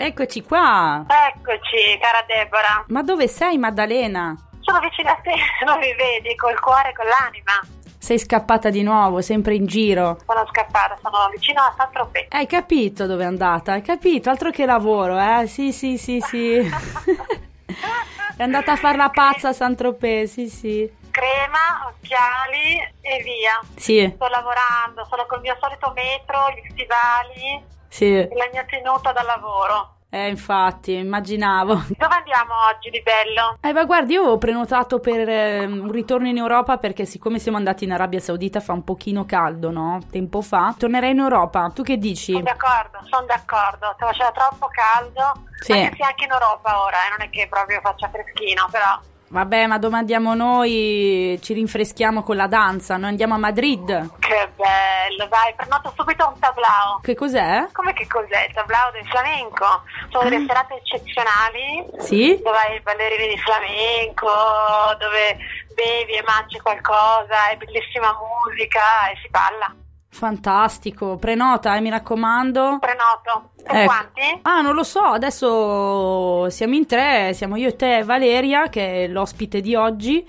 Eccoci qua. Eccoci, cara Deborah. Ma dove sei, Maddalena? Sono vicino a te, non mi vedi, col cuore e con l'anima. Sei scappata di nuovo, sempre in giro. Sono scappata, sono vicino a Saint-Tropez. Hai capito dove è andata? Hai capito? Altro che lavoro, eh? Sì. È andata a far la pazza a Saint-Tropez, sì. Crema, occhiali e via. Sì. Sto lavorando, sono col mio solito metro, gli stivali, Sì. e la mia tenuta da lavoro. Infatti, immaginavo. Dove andiamo oggi di bello? Ma guardi, io ho prenotato per un ritorno in Europa perché siccome siamo andati in Arabia Saudita fa un pochino caldo, no? Tempo fa. Tornerei in Europa. Tu che dici? Sono d'accordo. Faceva troppo caldo. Sì. Anche se anche in Europa ora, non è che proprio faccia freschino, però... Vabbè, ma dove andiamo noi? Ci rinfreschiamo con la danza, noi andiamo a Madrid. Che bello, dai, prenoto subito un tablao. Che cos'è? Come che cos'è? Il tablao del flamenco. Sono delle serate eccezionali. Sì? Dove hai i ballerini di flamenco, dove bevi e mangi qualcosa, è bellissima musica e si balla. Fantastico, prenota, mi raccomando. Prenoto. Per Ecco. quanti? Non lo so, adesso siamo in 3, siamo io e te e Valeria, che è l'ospite di oggi,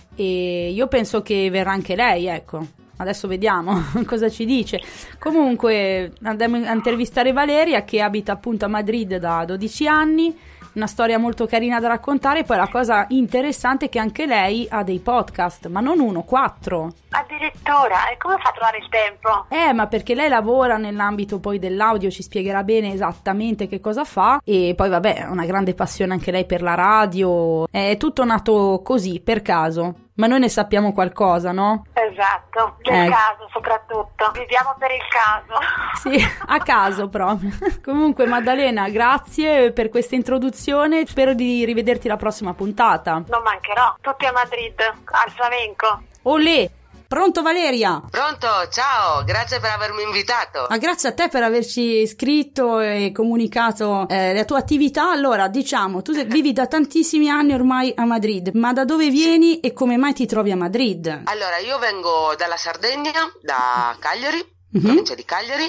e io penso che verrà anche lei, ecco. Adesso vediamo cosa ci dice. Comunque andiamo a intervistare Valeria, che abita appunto a Madrid da 12 anni, una storia molto carina da raccontare. Poi la cosa interessante è che anche lei ha dei podcast, ma non 1, 4. Addirittura, e come fa a trovare il tempo? Ma perché lei lavora nell'ambito poi dell'audio, ci spiegherà bene esattamente che cosa fa, e poi vabbè, ha una grande passione anche lei per la radio, è tutto nato così, per caso, ma noi ne sappiamo qualcosa, no? Esatto, del caso soprattutto, viviamo per il caso. Sì, a caso proprio. Comunque Maddalena, grazie per questa introduzione, spero di rivederti la prossima puntata. Non mancherò, tutti a Madrid, al flamenco. Olè! Pronto Valeria? Pronto, ciao, grazie per avermi invitato. Grazie a te per averci scritto e comunicato la tua attività. Allora, diciamo, tu vivi da tantissimi anni ormai a Madrid, ma da dove vieni e come mai ti trovi a Madrid? Allora, io vengo dalla Sardegna, da Cagliari, provincia di Cagliari,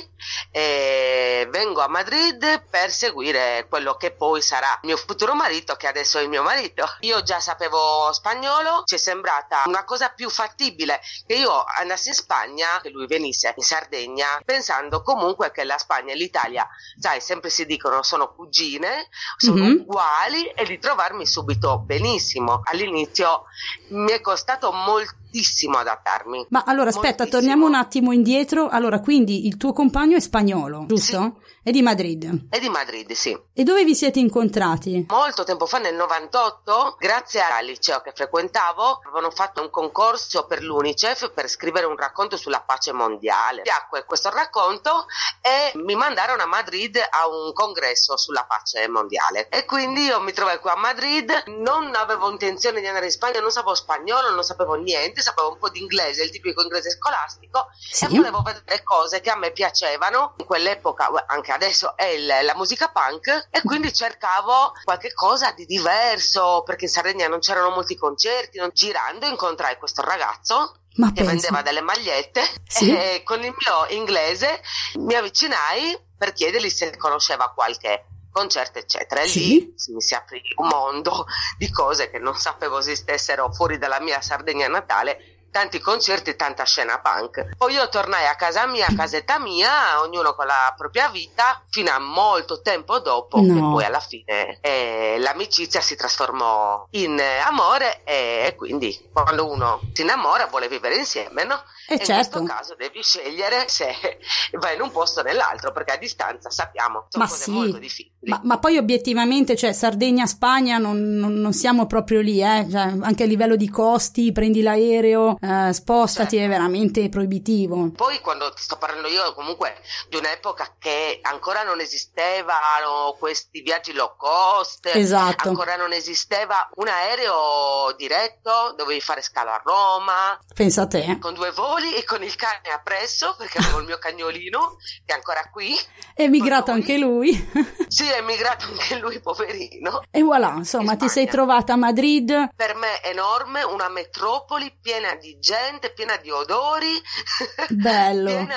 e vengo a Madrid per seguire quello che poi sarà il mio futuro marito, che adesso è il mio marito. Io già sapevo spagnolo, ci è sembrata una cosa più fattibile che io andassi in Spagna, che lui venisse in Sardegna, pensando comunque che la Spagna e l'Italia, sai, sempre si dicono sono cugine, sono uguali, e di trovarmi subito benissimo. All'inizio mi è costato moltissimo adattarmi. Ma allora aspetta, torniamo un attimo indietro. Allora, quindi il tuo compagno è spagnolo, giusto? Sì. È di Madrid. È di Madrid, sì. E dove vi siete incontrati? Molto tempo fa, nel 98, grazie al liceo che frequentavo, avevano fatto un concorso per l'UNICEF per scrivere un racconto sulla pace mondiale. Piacque questo racconto e mi mandarono a Madrid a un congresso sulla pace mondiale. E quindi io mi trovai qua a Madrid, non avevo intenzione di andare in Spagna, non sapevo spagnolo, non sapevo niente, sapevo un po' di inglese, il tipico inglese scolastico, sì. E volevo vedere cose che a me piacevano. In quell'epoca, anche adesso, è la musica punk, e quindi cercavo qualche cosa di diverso, perché in Sardegna non c'erano molti concerti. Girando incontrai questo ragazzo che vendeva delle magliette, sì. E con il mio inglese mi avvicinai per chiedergli se conosceva qualche concerto eccetera, e sì. Lì mi si aprì un mondo di cose che non sapevo esistessero fuori dalla mia Sardegna natale. Tanti concerti, tanta scena punk. Poi io tornai a casa mia, a casetta mia, ognuno con la propria vita, fino a molto tempo dopo, che poi alla fine l'amicizia si trasformò in amore, e quindi quando uno si innamora vuole vivere insieme, no? E certo. In questo caso devi scegliere se vai in un posto o nell'altro, perché a distanza sappiamo sono cose molto difficili. Ma poi obiettivamente, cioè Sardegna-Spagna non siamo proprio lì, cioè, anche a livello di costi, prendi l'aereo, spostati, certo. È veramente proibitivo. Poi quando ti sto parlando io comunque di un'epoca che ancora non esistevano questi viaggi low cost, esatto. Ancora non esisteva un aereo diretto, dovevi fare scalo a Roma, pensa a te, con 2 voli e con il cane appresso, perché avevo il mio cagnolino che è ancora qui. È emigrato anche lui. Sì, è emigrato anche lui, poverino. E voilà, insomma, ti sei trovata a Madrid. Per me enorme, una metropoli piena di di gente, piena di odori, bello, piena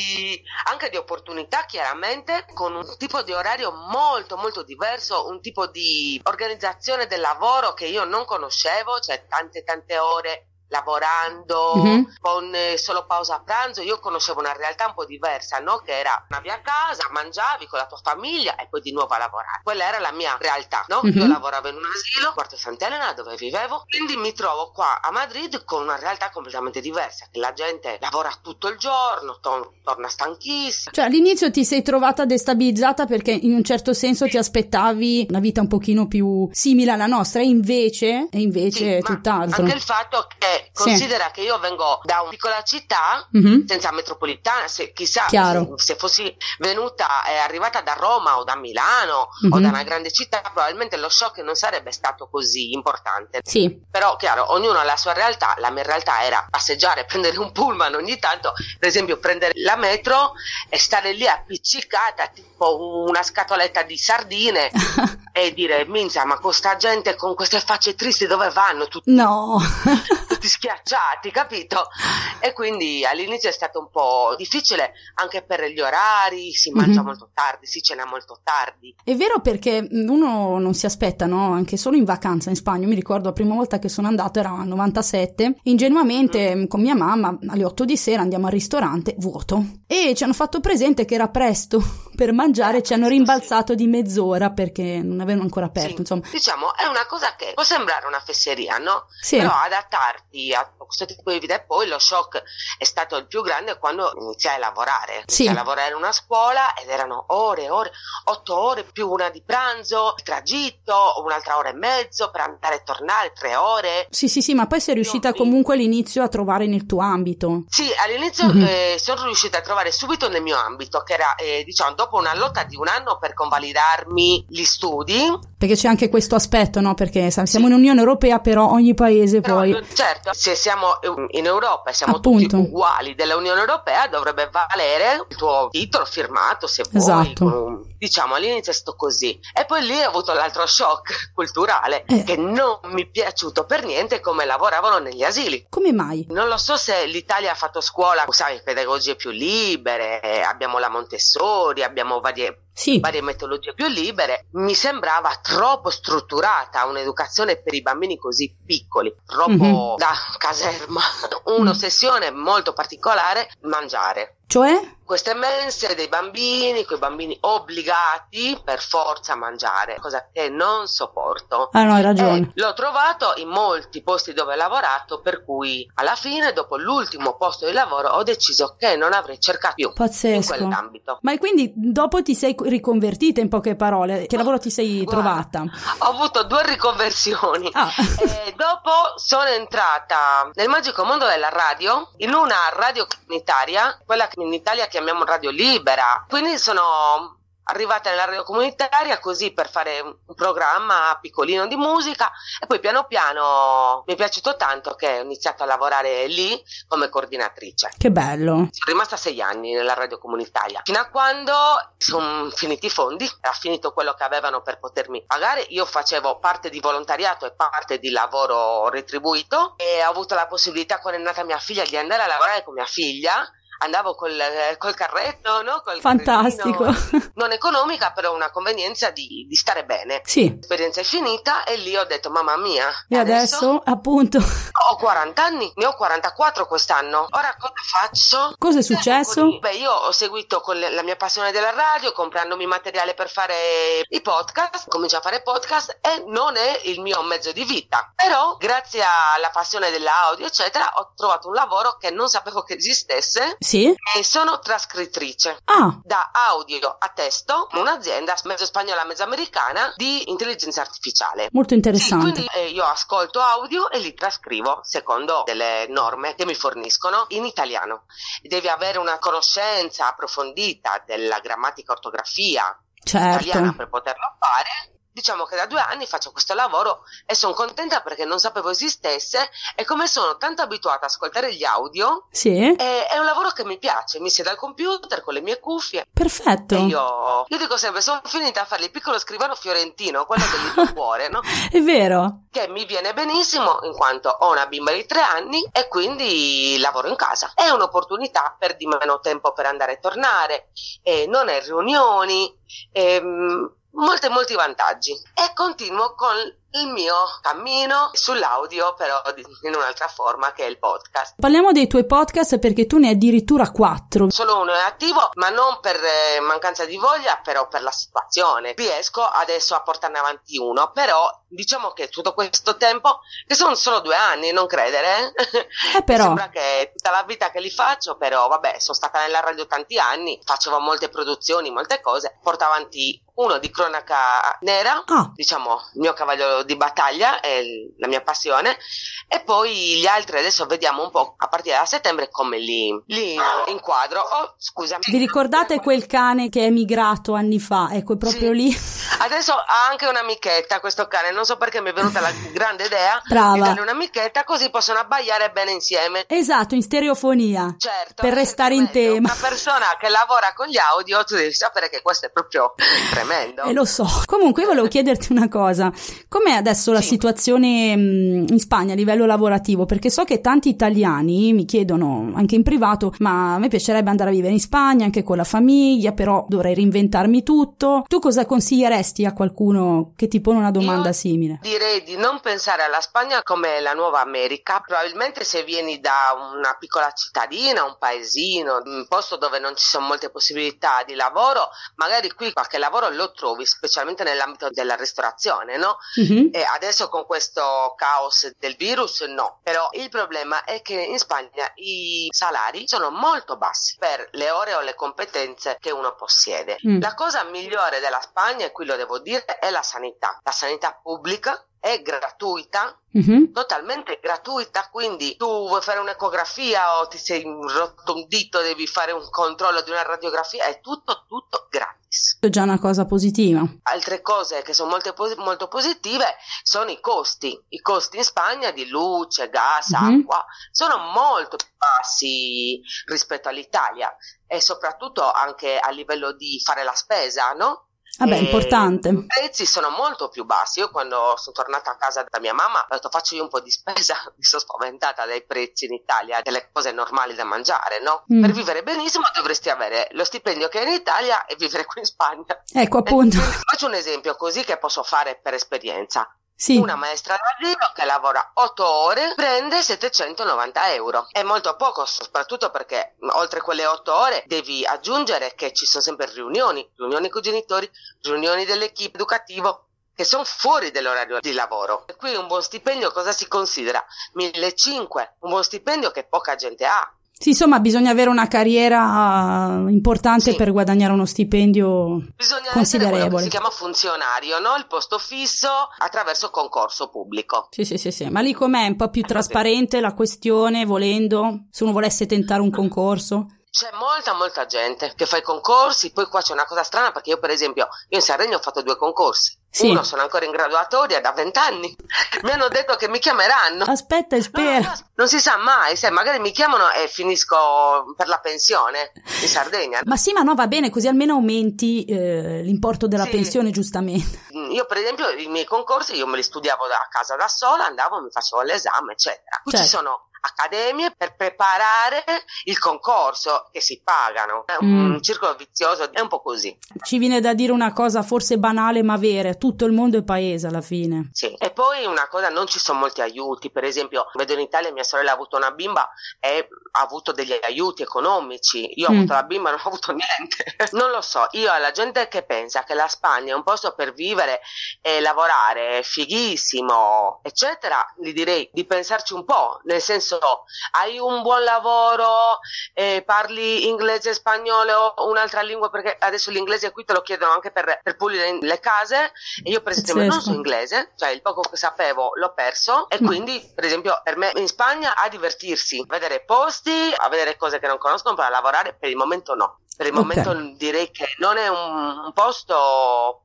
anche di opportunità, chiaramente, con un tipo di orario molto molto diverso, un tipo di organizzazione del lavoro che io non conoscevo, cioè tante ore lavorando, con solo pausa a pranzo. Io conoscevo una realtà un po' diversa, no? Che era andavi a casa, mangiavi con la tua famiglia e poi di nuovo a lavorare. Quella era la mia realtà, no? Io lavoravo in un asilo, Quarto Sant'Elena, dove vivevo, quindi mi trovo qua a Madrid con una realtà completamente diversa, che la gente lavora tutto il giorno, torna stanchissima. Cioè all'inizio ti sei trovata destabilizzata perché in un certo senso ti aspettavi una vita un pochino più simile alla nostra, e invece sì, è tutt'altro. Anche il fatto che considera che io vengo da una piccola città senza metropolitana, chissà se fossi venuta arrivata da Roma o da Milano o da una grande città, probabilmente lo shock non sarebbe stato così importante. Sì. Però chiaro, ognuno ha la sua realtà. La mia realtà era passeggiare, prendere un pullman ogni tanto, per esempio prendere la metro e stare lì appiccicata tipo una scatoletta di sardine e dire minchia, ma con sta gente con queste facce tristi dove vanno tutti? No. Tutti schiacciati, capito? E quindi all'inizio è stato un po' difficile anche per gli orari, si mangia molto tardi, si cena molto tardi. È vero, perché uno non si aspetta, no? Anche solo in vacanza in Spagna, mi ricordo la prima volta che sono andato era nel 97, ingenuamente con mia mamma alle 8 di sera andiamo al ristorante, vuoto, e ci hanno fatto presente che era presto per mangiare, ci hanno rimbalzato di mezz'ora perché non avevano ancora aperto, insomma. Diciamo, è una cosa che può sembrare una fesseria, no? Sì. Però adattarti a questo tipo di vita, e poi lo shock è stato il più grande quando iniziai a lavorare. Iniziai a lavorare in una scuola ed erano ore, 8 ore più una di pranzo, il tragitto, un'altra ora e mezzo per andare e tornare, 3 ore. Sì, ma poi sei riuscita comunque all'inizio a trovare nel tuo ambito. Sì, all'inizio sono riuscita a trovare subito nel mio ambito, che era diciamo dopo una lotta di un anno per convalidarmi gli studi. Perché c'è anche questo aspetto, no? Perché siamo in Unione Europea, però ogni paese poi... Certo, se siamo in Europa e siamo tutti uguali dell'Unione Europea, dovrebbe valere il tuo titolo firmato, se vuoi. Esatto. Diciamo, all'inizio è stato così. E poi lì ho avuto l'altro shock culturale, che non mi è piaciuto per niente come lavoravano negli asili. Come mai? Non lo so se l'Italia ha fatto scuola, sai, pedagogie più libere, abbiamo la Montessori, abbiamo varie metodologie più libere. Mi sembrava troppo strutturata un'educazione per i bambini così piccoli, troppo da caserma. Un'ossessione molto particolare, mangiare. Cioè? Queste mense dei bambini, quei bambini obbligati per forza a mangiare, cosa che non sopporto. Ah no, hai ragione. L'ho trovato in molti posti dove ho lavorato, per cui alla fine, dopo l'ultimo posto di lavoro, ho deciso che non avrei cercato più in quell'ambito. Ma quindi dopo ti sei riconvertita, in poche parole? Che lavoro ti sei trovata? Ho avuto 2 riconversioni. E dopo sono entrata nel magico mondo della radio, in una radio comunitaria, quella che in Italia chiamiamo radio libera. Quindi sono arrivata nella radio comunitaria così per fare un programma piccolino di musica, e poi piano piano mi è piaciuto tanto che ho iniziato a lavorare lì come coordinatrice. Che bello. Sono rimasta 6 anni nella radio comunitaria, fino a quando sono finiti i fondi, era finito quello che avevano per potermi pagare. Io facevo parte di volontariato e parte di lavoro retribuito, e ho avuto la possibilità, quando è nata mia figlia, di andare a lavorare con mia figlia. Andavo col carretto, no? Fantastico. Non economica, però una convenienza di stare bene. Sì. L'esperienza è finita e lì ho detto, mamma mia. E adesso appunto. Ho 40 anni, ne ho 44 quest'anno. Ora cosa faccio? Cosa è successo? Io ho seguito con la mia passione della radio, comprandomi materiale per fare i podcast. Comincio a fare podcast e non è il mio mezzo di vita. Però, grazie alla passione dell'audio, eccetera, ho trovato un lavoro che non sapevo che esistesse. Sì. E sono trascrittrice da audio a testo, un'azienda mezzo spagnola, mezzo americana di intelligenza artificiale. Molto interessante. Quindi io ascolto audio e li trascrivo secondo delle norme che mi forniscono in italiano. Devi avere una conoscenza approfondita della grammatica e ortografia italiana per poterlo fare. diciamo che da 2 anni faccio questo lavoro e sono contenta perché non sapevo esistesse, e come sono tanto abituata ad ascoltare gli audio, è un lavoro che mi piace. Mi siedo al computer con le mie cuffie. Perfetto. E io dico sempre, sono finita a fare il piccolo scrivano fiorentino, quello del mio cuore, no? È vero. Che mi viene benissimo in quanto ho una bimba di 3 anni e quindi lavoro in casa. È un'opportunità, perdi meno tempo per andare e tornare, non hai riunioni, molti vantaggi. E continuo con il mio cammino sull'audio, però in un'altra forma, che è il podcast. Parliamo dei tuoi podcast, perché tu ne hai addirittura 4. Solo uno è attivo, ma non per mancanza di voglia, però per la situazione. Riesco adesso a portarne avanti uno, però diciamo che tutto questo tempo, che sono solo 2 anni, non credere, però sembra che è tutta la vita che li faccio, però vabbè, sono stata nella radio tanti anni, facevo molte produzioni, molte cose, porto avanti uno di cronaca nera, diciamo il mio cavallo di battaglia, è la mia passione, e poi gli altri adesso vediamo un po' a partire da settembre come li inquadro. Oh, scusami. Vi ricordate quel cane che è migrato anni fa? Ecco, proprio sì. Lì. Adesso ha anche un'amichetta questo cane, non so perché mi è venuta la grande idea Brava. di dargli un'amichetta, così possono abbaiare bene insieme. Esatto, in stereofonia. Certo. Per restare in tema. Una persona che lavora con gli audio, tu devi sapere che questo è proprio tremendo. Lo so. Comunque io volevo chiederti una cosa. Com'è adesso la situazione in Spagna a livello lavorativo? Perché so che tanti italiani mi chiedono anche in privato, ma a me piacerebbe andare a vivere in Spagna anche con la famiglia, però dovrei reinventarmi tutto. Tu cosa consiglieresti a qualcuno che ti pone una domanda simile? Direi di non pensare alla Spagna come la nuova America. Probabilmente se vieni da una piccola cittadina, un paesino, un posto dove non ci sono molte possibilità di lavoro, magari qui qualche lavoro lo trovi, specialmente nell'ambito della ristorazione, no? Mm-hmm. E adesso con questo caos del virus no, però il problema è che in Spagna i salari sono molto bassi per le ore o le competenze che uno possiede. La cosa migliore della Spagna, e qui lo devo dire, è la sanità pubblica. È gratuita, totalmente gratuita, quindi tu vuoi fare un'ecografia o ti sei rotto un dito, devi fare un controllo di una radiografia, è tutto gratis. È già una cosa positiva. Altre cose che sono molto positive sono i costi. I costi in Spagna di luce, gas, acqua sono molto più bassi rispetto all'Italia, e soprattutto anche a livello di fare la spesa, no? Vabbè, importante. I prezzi sono molto più bassi. Io quando sono tornata a casa da mia mamma ho detto faccio io un po' di spesa, mi sono spaventata dai prezzi in Italia, delle cose normali da mangiare, no? Per vivere benissimo dovresti avere lo stipendio che hai in Italia e vivere qui in Spagna. Ecco, appunto. Faccio un esempio così che posso fare per esperienza. Sì. Una maestra d'asilo che lavora 8 ore prende 790 euro. È molto poco, soprattutto perché oltre quelle 8 ore devi aggiungere che ci sono sempre riunioni con i genitori, riunioni dell'equipe educativo, che sono fuori dell'orario di lavoro. E qui un buon stipendio cosa si considera? 1.500, un buon stipendio che poca gente ha. Sì, insomma, bisogna avere una carriera importante per guadagnare uno stipendio considerevole. Quello che si chiama funzionario, no? Il posto fisso attraverso concorso pubblico. Sì. Ma lì com'è? Un po' più trasparente la questione, volendo? Se uno volesse tentare un concorso? C'è molta gente che fa i concorsi. Poi qua c'è una cosa strana, perché io per esempio, in Sardegna ho fatto 2 concorsi. Sì. Uno sono ancora in graduatoria da 20 anni. Mi hanno detto che mi chiameranno. Aspetta e spera. No, non si sa mai, se magari mi chiamano e finisco per la pensione in Sardegna. Ma sì, ma no, va bene, così almeno aumenti l'importo della pensione, giustamente. Io per esempio i miei concorsi io me li studiavo da casa da sola, andavo, mi facevo l'esame, eccetera. Qui ci sono accademie per preparare il concorso che si pagano. È un circolo vizioso, è un po' così. Ci viene da dire una cosa forse banale ma vera: tutto il mondo è paese alla fine. Sì, e poi una cosa, non ci sono molti aiuti. Per esempio, vedo in Italia mia sorella ha avuto una bimba e ha avuto degli aiuti economici. Io ho avuto la bimba e non ho avuto niente. Non lo so, io alla gente che pensa che la Spagna è un posto per vivere e lavorare fighissimo, eccetera, gli direi di pensarci un po', nel senso, hai un buon lavoro, parli inglese e spagnolo o un'altra lingua, perché adesso l'inglese qui te lo chiedono anche per pulire le case, e io per esempio non so inglese, cioè il poco che sapevo l'ho perso, e quindi per esempio per me in Spagna a divertirsi, a vedere posti, a vedere cose che non conoscono, per lavorare per il momento no. Per il momento direi che non è un posto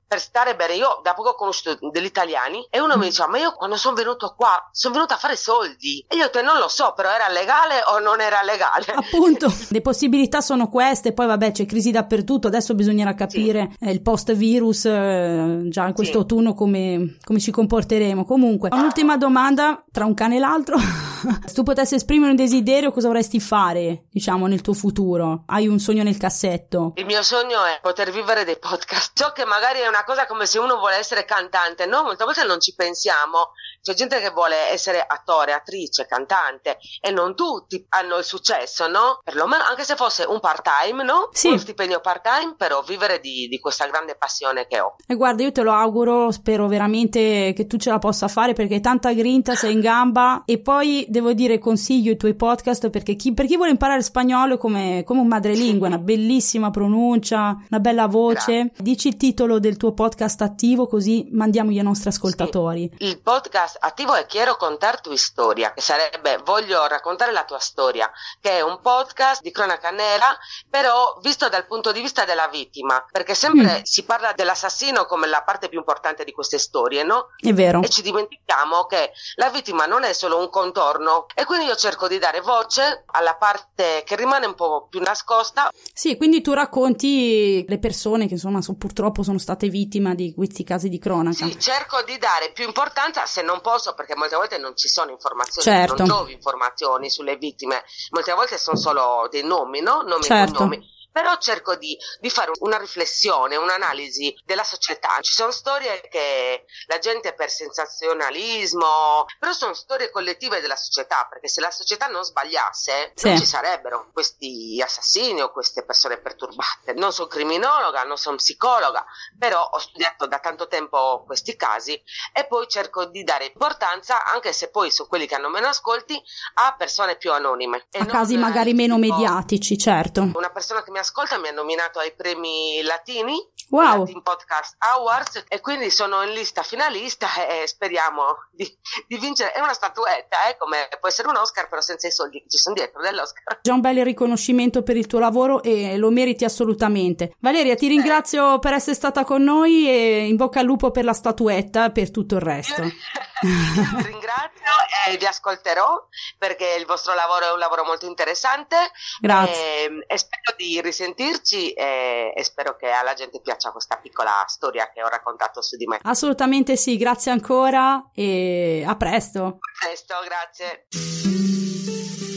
per stare bene. Io da poco ho conosciuto degli italiani e uno mi diceva: ma io quando sono venuto qua sono venuto a fare soldi, e io ho detto non lo so, però era legale o non era legale? Appunto, le possibilità sono queste, poi vabbè c'è crisi dappertutto, adesso bisognerà capire il post virus già in questo autunno come ci comporteremo. Comunque un'ultima domanda tra un cane e l'altro. Se tu potessi esprimere un desiderio, cosa vorresti fare, diciamo, nel tuo futuro? Hai un sogno nel cassetto? Il mio sogno è poter vivere dei podcast. So che magari è una cosa come se uno vuole essere cantante, no? Molte volte non ci pensiamo. C'è gente che vuole essere attore, attrice, cantante, e non tutti hanno il successo, no? Perlomeno anche se fosse un part-time, no? Sì. Uno stipendio part-time, però vivere di questa grande passione che ho. E guarda, io te lo auguro, spero veramente che tu ce la possa fare, perché hai tanta grinta, sei in gamba. E poi devo dire, consiglio i tuoi podcast per chi vuole imparare spagnolo è come un madrelingua, una bellissima pronuncia, una bella voce. Grazie. Dici il titolo del tuo podcast attivo, così mandiamo ai nostri ascoltatori. Sì. Il podcast attivo è Quiero contar tu historia, che sarebbe Voglio raccontare la tua storia, che è un podcast di cronaca nera, però visto dal punto di vista della vittima, perché sempre si parla dell'assassino come la parte più importante di queste storie, no? È vero. E ci dimentichiamo che la vittima non è solo un contorno, e quindi io cerco di dare voce alla parte che rimane un po' più nascosta. Sì, quindi tu racconti le persone che insomma purtroppo sono state vittime di questi casi di cronaca. Sì, cerco di dare più importanza, se non posso, perché molte volte non ci sono informazioni, certo. Non trovi informazioni sulle vittime, molte volte sono solo dei nomi, no? Nomi certo. e cognomi. Però cerco di fare una riflessione, un'analisi della società. Ci sono storie che la gente per sensazionalismo, però sono storie collettive della società, perché se la società non sbagliasse non ci sarebbero questi assassini o queste persone perturbate. Non sono criminologa, non sono psicologa, però ho studiato da tanto tempo questi casi e poi cerco di dare importanza, anche se poi sono quelli che hanno meno ascolti, a persone più anonime. A casi magari meno mediatici, certo. Una persona che mi ascolta mi ha nominato ai premi latini, wow. Latin Podcast Awards, e quindi sono in lista finalista e speriamo di vincere. È una statuetta, come può essere un Oscar, però senza i soldi che ci sono dietro dell'Oscar. Già un bel riconoscimento per il tuo lavoro e lo meriti assolutamente. Valeria, ti ringrazio per essere stata con noi e in bocca al lupo per la statuetta e per tutto il resto. Io vi ringrazio e vi ascolterò, perché il vostro lavoro è un lavoro molto interessante. Grazie. E spero di risentirci e spero che alla gente piaccia questa piccola storia che ho raccontato su di me. Assolutamente sì, grazie ancora e a presto. A presto, grazie.